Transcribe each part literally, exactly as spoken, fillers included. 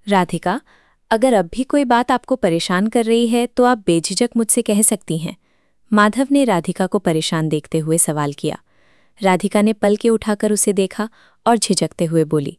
राधिका, अगर अब भी कोई बात आपको परेशान कर रही है तो आप बेझिझक मुझसे कह सकती हैं। माधव ने राधिका को परेशान देखते हुए सवाल किया। राधिका ने पलके उठाकर उसे देखा और झिझकते हुए बोली,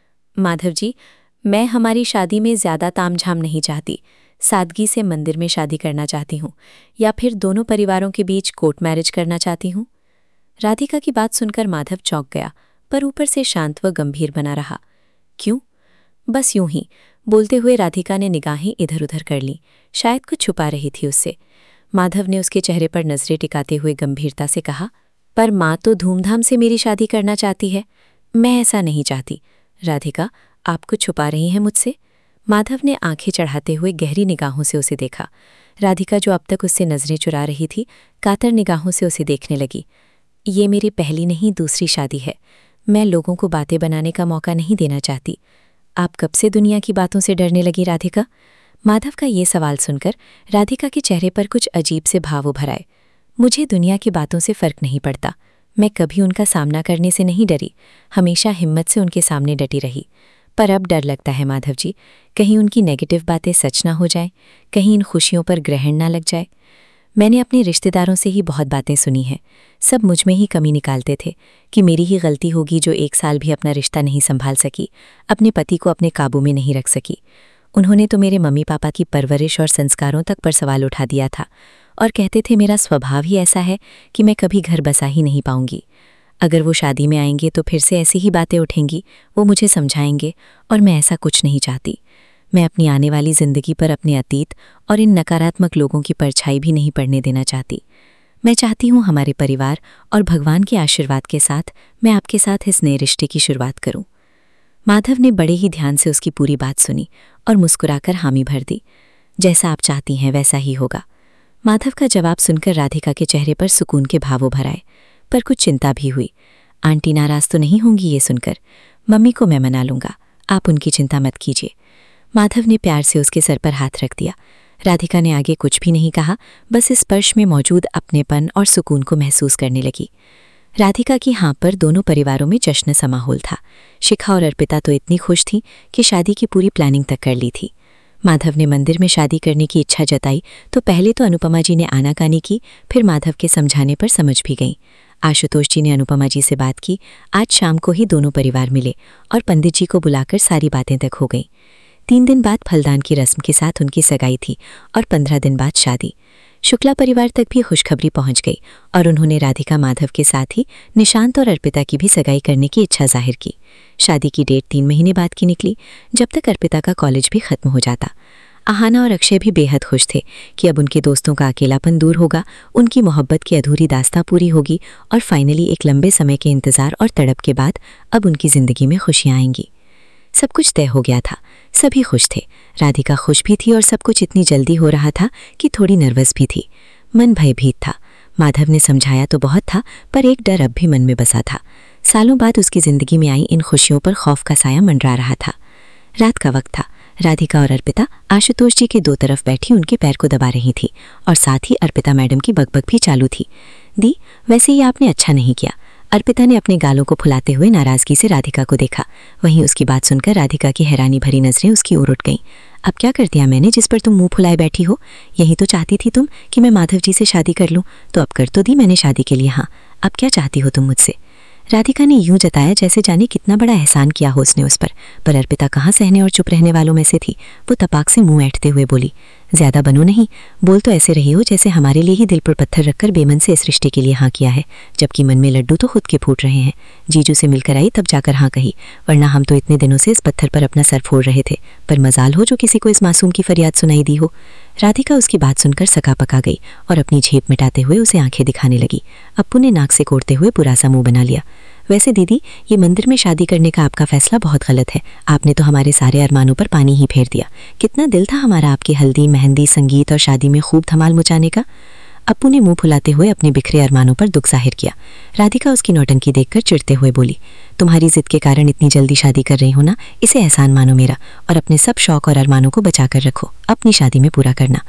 माधव जी, मैं हमारी शादी में ज्यादा तामझाम नहीं चाहती। सादगी से मंदिर में शादी करना चाहती हूँ, या फिर दोनों परिवारों के बीच कोर्ट मैरिज करना चाहती हूँ। राधिका की बात सुनकर माधव चौंक गया, पर ऊपर से शांत व गंभीर बना रहा। क्यों? बस यूं ही। बोलते हुए राधिका ने निगाहें इधर उधर कर लीं, शायद कुछ छुपा रही थी उससे। माधव ने उसके चेहरे पर नजरें टिकाते हुए गंभीरता से कहा, पर माँ तो धूमधाम से मेरी शादी करना चाहती है। मैं ऐसा नहीं चाहती। राधिका, आप कुछ छुपा रही हैं मुझसे? माधव ने आंखें चढ़ाते हुए गहरी निगाहों से उसे देखा। राधिका, जो अब तक उससे नजरें चुरा रही थी, कातर निगाहों से उसे देखने लगी। ये मेरी पहली नहीं दूसरी शादी है। मैं लोगों को बातें बनाने का मौका नहीं देना चाहती। आप कब से दुनिया की बातों से डरने लगी राधिका? माधव का ये सवाल सुनकर राधिका के चेहरे पर कुछ अजीब से भाव उभर आए। मुझे दुनिया की बातों से फर्क नहीं पड़ता। मैं कभी उनका सामना करने से नहीं डरी, हमेशा हिम्मत से उनके सामने डटी रही। पर अब डर लगता है माधव जी, कहीं उनकी नेगेटिव बातें सच ना हो जाएं, कहीं इन खुशियों पर ग्रहण ना लग जाए। मैंने अपने रिश्तेदारों से ही बहुत बातें सुनी हैं। सब मुझ में ही कमी निकालते थे कि मेरी ही गलती होगी जो एक साल भी अपना रिश्ता नहीं संभाल सकी, अपने पति को अपने काबू में नहीं रख सकी। उन्होंने तो मेरे मम्मी पापा की परवरिश और संस्कारों तक पर सवाल उठा दिया था और कहते थे मेरा स्वभाव ही ऐसा है कि मैं कभी घर बसा ही नहीं पाऊंगी। अगर वो शादी में आएंगे तो फिर से ऐसी ही बातें उठेंगी, वो मुझे समझाएंगे, और मैं ऐसा कुछ नहीं चाहती। मैं अपनी आने वाली जिंदगी पर अपने अतीत और इन नकारात्मक लोगों की परछाई भी नहीं पड़ने देना चाहती। मैं चाहती हूँ हमारे परिवार और भगवान के आशीर्वाद के साथ मैं आपके साथ इस नए रिश्ते की शुरुआत करूं। माधव ने बड़े ही ध्यान से उसकी पूरी बात सुनी और मुस्कुराकर हामी भर दी। जैसा आप चाहती हैं वैसा ही होगा। माधव का जवाब सुनकर राधिका के चेहरे पर सुकून के भाव उभर आए, पर कुछ चिंता भी हुई। आंटी नाराज तो नहीं होंगी ये सुनकर? मम्मी को मैं मना लूंगा, आप उनकी चिंता मत कीजिए। माधव ने प्यार से उसके सर पर हाथ रख दिया। राधिका ने आगे कुछ भी नहीं कहा, बस इस स्पर्श में मौजूद अपनेपन और सुकून को महसूस करने लगी। राधिका की हाँ पर दोनों परिवारों में जश्न सा माहौल था। शिखा और अर्पिता तो इतनी खुश थी कि शादी की पूरी प्लानिंग तक कर ली थी। माधव ने मंदिर में शादी करने की इच्छा जताई तो पहले तो अनुपमा जी ने आनाकानी की, फिर माधव के समझाने पर समझ भी गईं। आशुतोष जी ने अनुपमा जी से बात की। आज शाम को ही दोनों परिवार मिले और पंडित जी को बुलाकर सारी बातें तक हो गईं। तीन दिन बाद फलदान की रस्म के साथ उनकी सगाई थी और पंद्रह दिन बाद शादी। शुक्ला परिवार तक भी खुशखबरी पहुंच गई और उन्होंने राधिका माधव के साथ ही निशांत और अर्पिता की भी सगाई करने की इच्छा जाहिर की। शादी की डेट तीन महीने बाद की निकली, जब तक अर्पिता का कॉलेज भी खत्म हो जाता। आहाना और अक्षय भी बेहद खुश थे कि अब उनके दोस्तों का अकेलापन दूर होगा, उनकी मोहब्बत की अधूरी दास्तां पूरी होगी और फाइनली एक लंबे समय के इंतजार और तड़प के बाद अब उनकी जिंदगी में खुशियां आएंगी। सब कुछ तय हो गया था, सभी खुश थे। राधिका खुश भी थी और सब कुछ इतनी जल्दी हो रहा था कि थोड़ी नर्वस भी थी। मन भयभीत था। माधव ने समझाया तो बहुत था, पर एक डर अब भी मन में बसा था। सालों बाद उसकी जिंदगी में आई इन खुशियों पर खौफ का साया मंडरा रहा था। रात का वक्त था। राधिका और अर्पिता आशुतोष जी के दो तरफ बैठी उनके पैर को दबा रही थी और साथ ही अर्पिता मैडम की बकबक भी चालू थी। दी, वैसे ही आपने अच्छा नहीं किया। अर्पिता ने अपने गालों को फुलाते हुए नाराजगी से राधिका को देखा। वहीं उसकी बात सुनकर राधिका की हैरानी भरी नजरें उसकी ओर उठ गईं। अब क्या कर दिया मैंने जिस पर तुम मुंह फुलाए बैठी हो? यही तो चाहती थी तुम कि मैं माधव जी से शादी कर लूं, तो अब कर तो दी मैंने शादी के लिए। हाँ, अब क्या चाहती हो तुम मुझसे? राधिका ने यूं जताया जैसे जाने कितना बड़ा एहसान किया हो उसने उस पर। पर अर्पिता कहाँ सहने और चुप रहने वालों में से थी। वो तपाक से मुंह ऐंठते हुए बोली, ज्यादा बनो नहीं, बोल तो ऐसे रही हो जैसे हमारे लिए ही दिल पर पत्थर रखकर बेमन से इस रिश्ते के लिए हाँ किया है, जबकि मन में लड्डू तो खुद के फूट रहे हैं। जीजू से मिलकर आई तब जाकर हाँ कही, वरना हम तो इतने दिनों से इस पत्थर पर अपना सर फोड़ रहे थे। पर मजाल हो जो किसी को इस मासूम की फरियाद सुनाई दी हो। राधिका उसकी बात सुनकर सका पका गई और अपनी झेप मिटाते हुए उसे आंखें दिखाने लगी। अप्पू ने नाक से कोड़ते हुए बुरा सा मुंह बना लिया। वैसे दीदी, ये मंदिर में शादी करने का आपका फैसला बहुत गलत है। आपने तो हमारे सारे अरमानों पर पानी ही फेर दिया। कितना दिल था हमारा आपकी हल्दी, मेहंदी, संगीत और शादी में खूब धमाल मचाने का। अप्पू ने मुंह फुलाते हुए अपने बिखरे अरमानों पर दुख जाहिर किया। राधिका उसकी नौटंकी देखकर चिढ़ते हुए बोली, तुम्हारी जिद के कारण इतनी जल्दी शादी कर रही हो ना, इसे एहसान मानो मेरा, और अपने सब शौक और अरमानों को बचा कर रखो, अपनी शादी में पूरा करना।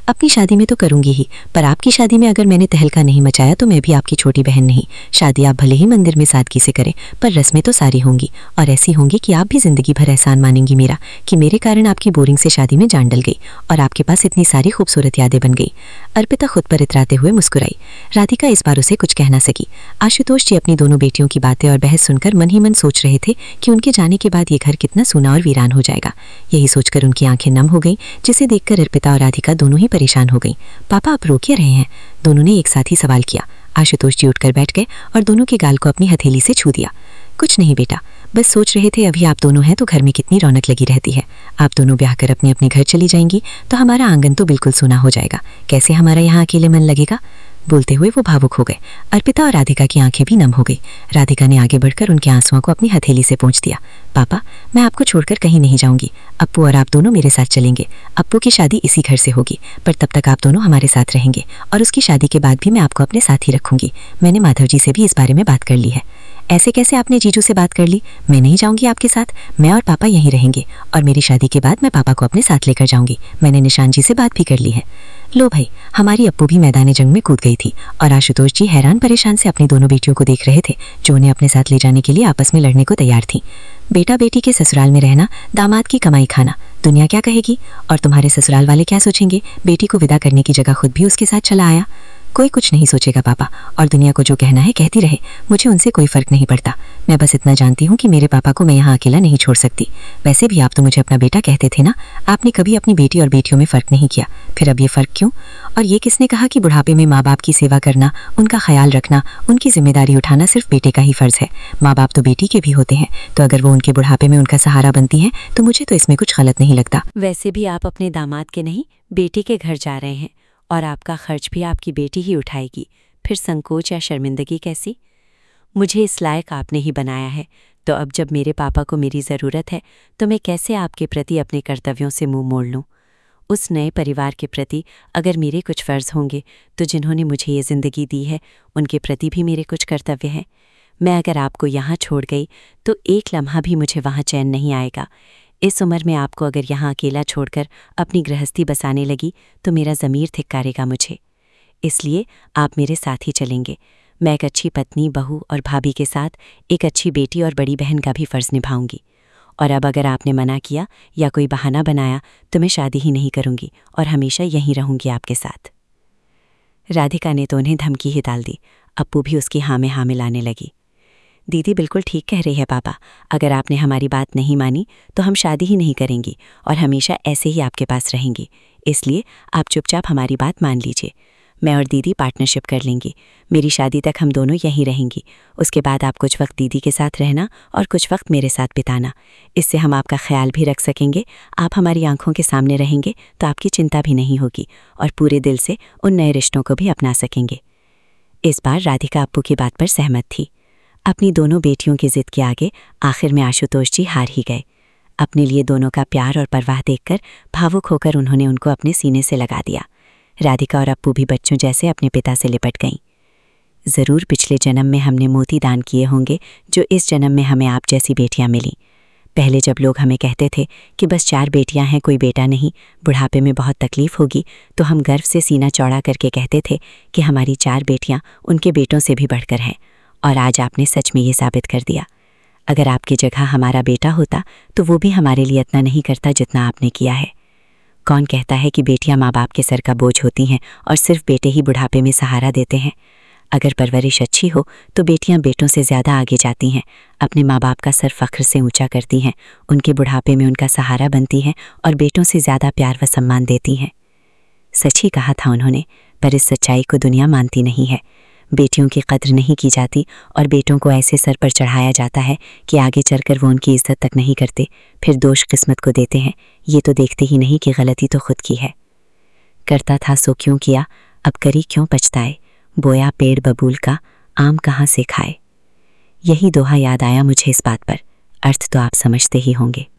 अपनी शादी में तो करूंगी ही, पर आपकी शादी में अगर मैंने तहलका नहीं मचाया तो मैं भी आपकी छोटी बहन नहीं। शादी आप भले ही मंदिर में सादगी से करें, पर रस्में तो सारी होंगी, और ऐसी होंगी कि आप भी जिंदगी भर एहसान मानेंगी मेरा कि मेरे कारण आपकी बोरिंग से शादी में जान डल गई और आपके पास इतनी सारी खूबसूरत यादें बन गई। अर्पिता खुद पर इतराते हुए मुस्कुराई। राधिका इस बार उसे कुछ कह ना सकी। आशुतोष जी अपनी दोनों बेटियों की बातें और बहस सुनकर मन ही मन सोच रहे थे कि उनके जाने के बाद ये घर कितना सूना और वीरान हो जाएगा। यही सोचकर उनकी आंखें नम हो गईं, जिसे देखकर अर्पिता और राधिका दोनों ही परेशान हो गईं। पापा आप रो क्यों रहे हैं? दोनों ने एक साथ ही सवाल किया। आशुतोष जी उठकर बैठ गए और दोनों के गाल को अपनी हथेली से छू दिया। कुछ नहीं बेटा, बस सोच रहे थे अभी आप दोनों हैं तो घर में कितनी रौनक लगी रहती है। आप दोनों ब्याह कर अपने अपने घर चली जाएंगी तो हमारा आंगन तो बिल्कुल सूना हो जाएगा। कैसे हमारा यहाँ अकेले मन लगेगा? बोलते हुए वो भावुक हो गए। अर्पिता और राधिका की आंखें भी नम हो गई। राधिका ने आगे बढ़कर उनके आंसुओं को अपनी हथेली से पोंछ दिया। पापा मैं आपको छोड़कर कहीं नहीं जाऊंगी। अप्पू और आप दोनों मेरे साथ चलेंगे। अप्पू की शादी इसी घर से होगी, पर तब तक आप दोनों हमारे साथ रहेंगे और उसकी शादी के बाद भी मैं आपको अपने साथ ही रखूंगी। मैंने माधव जी से भी इस बारे में बात कर ली है। ऐसे कैसे आपने जीजू से बात कर ली? मैं नहीं जाऊंगी आपके साथ, मैं और पापा यहीं रहेंगे और मेरी शादी के बाद मैं पापा को अपने साथ लेकर जाऊंगी। मैंने निशान जी से बात भी कर ली है। लो भाई, हमारी अप्पू भी मैदान जंग में कूद गई थी और आशुतोष जी हैरान परेशान से अपनी दोनों बेटियों को देख रहे थे जो उन्हें अपने साथ ले जाने के लिए आपस में लड़ने को तैयार थी। बेटा बेटी के ससुराल में रहना, दामाद की कमाई खाना, दुनिया क्या कहेगी और तुम्हारे ससुराल वाले क्या सोचेंगे? बेटी को विदा करने की जगह खुद भी उसके साथ चला आया। कोई कुछ नहीं सोचेगा पापा, और दुनिया को जो कहना है कहती रहे, मुझे उनसे कोई फर्क नहीं पड़ता। मैं बस इतना जानती हूँ कि मेरे पापा को मैं यहाँ अकेला नहीं छोड़ सकती। वैसे भी आप तो मुझे अपना बेटा कहते थे ना, आपने कभी अपनी बेटी और बेटियों में फ़र्क नहीं किया, फिर अब ये फ़र्क क्यों? और ये किसने कहा कि बुढ़ापे में माँ बाप की सेवा करना, उनका ख्याल रखना, उनकी जिम्मेदारी उठाना सिर्फ बेटे का ही फ़र्ज़ है? माँ बाप तो बेटी के भी होते हैं, तो अगर वो उनके बुढ़ापे में उनका सहारा बनती हैं तो मुझे तो इसमें कुछ गलत नहीं लगता। वैसे भी आप अपने दामाद के नहीं, बेटी के घर जा रहे हैं और आपका खर्च भी आपकी बेटी ही उठाएगी, फिर संकोच या शर्मिंदगी कैसी? मुझे इस लायक आपने ही बनाया है, तो अब जब मेरे पापा को मेरी ज़रूरत है तो मैं कैसे आपके प्रति अपने कर्तव्यों से मुंह मोड़ लूँ? उस नए परिवार के प्रति अगर मेरे कुछ फ़र्ज़ होंगे तो जिन्होंने मुझे ये ज़िंदगी दी है उनके प्रति भी मेरे कुछ कर्तव्य हैं। मैं अगर आपको यहाँ छोड़ गई तो एक लम्हा भी मुझे वहाँ चैन नहीं आएगा। इस उम्र में आपको अगर यहाँ अकेला छोड़कर अपनी गृहस्थी बसाने लगी तो मेरा ज़मीर धिक्कारेगा मुझे। इसलिए आप मेरे साथ ही चलेंगे। मैं एक अच्छी पत्नी, बहू और भाभी के साथ एक अच्छी बेटी और बड़ी बहन का भी फ़र्ज़ निभाऊंगी। और अब अगर आपने मना किया या कोई बहाना बनाया तो मैं शादी ही नहीं करूंगी और हमेशा यहीं रहूंगी आपके साथ। राधिका ने तो उन्हें धमकी ही डाल दी। अप्पू भी उसकी हाँ में हाँ मिलाने लगी। दीदी बिल्कुल ठीक कह रही है पापा, अगर आपने हमारी बात नहीं मानी तो हम शादी ही नहीं करेंगी और हमेशा ऐसे ही आपके पास रहेंगी। इसलिए आप चुपचाप हमारी बात मान लीजिए। मैं और दीदी पार्टनरशिप कर लेंगी। मेरी शादी तक हम दोनों यहीं रहेंगी। उसके बाद आप कुछ वक्त दीदी के साथ रहना और कुछ वक्त मेरे साथ बिताना। इससे हम आपका ख्याल भी रख सकेंगे। आप हमारी आंखों के सामने रहेंगे तो आपकी चिंता भी नहीं होगी और पूरे दिल से उन नए रिश्तों को भी अपना सकेंगे। इस बार राधिका अप्पू की बात पर सहमत थी। अपनी दोनों बेटियों की जिद के आगे आखिर में आशुतोष जी हार ही गए। अपने लिए दोनों का प्यार और परवाह देखकर भावुक होकर उन्होंने उनको अपने सीने से लगा दिया। राधिका और अप्पू भी बच्चों जैसे अपने पिता से लिपट गईं। ज़रूर पिछले जन्म में हमने मोती दान किए होंगे जो इस जन्म में हमें आप जैसी बेटियां मिलीं। पहले जब लोग हमें कहते थे कि बस चार बेटियां हैं, कोई बेटा नहीं, बुढ़ापे में बहुत तकलीफ़ होगी, तो हम गर्व से सीना चौड़ा करके कहते थे कि हमारी चार बेटियां उनके बेटों से भी बढ़कर हैं। और आज आपने सच में ये साबित कर दिया। अगर आपकी जगह हमारा बेटा होता तो वो भी हमारे लिए इतना नहीं करता जितना आपने किया है। कौन कहता है कि बेटियां माँ बाप के सर का बोझ होती हैं और सिर्फ बेटे ही बुढ़ापे में सहारा देते हैं? अगर परवरिश अच्छी हो तो बेटियां बेटों से ज़्यादा आगे जाती हैं, अपने माँ बाप का सर फ़ख्र से ऊंचा करती हैं, उनके बुढ़ापे में उनका सहारा बनती हैं और बेटों से ज़्यादा प्यार व सम्मान देती हैं। सच ही कहा था उन्होंने, पर इस सच्चाई को दुनिया मानती नहीं है। बेटियों की कद्र नहीं की जाती और बेटों को ऐसे सर पर चढ़ाया जाता है कि आगे चलकर वो उनकी इज्जत तक नहीं करते, फिर दोष किस्मत को देते हैं। ये तो देखते ही नहीं कि गलती तो खुद की है। करता था सो क्यों किया, अब करी क्यों पछताए, बोया पेड़ बबूल का, आम कहाँ से खाए। यही दोहा याद आया मुझे इस बात पर। अर्थ तो आप समझते ही होंगे।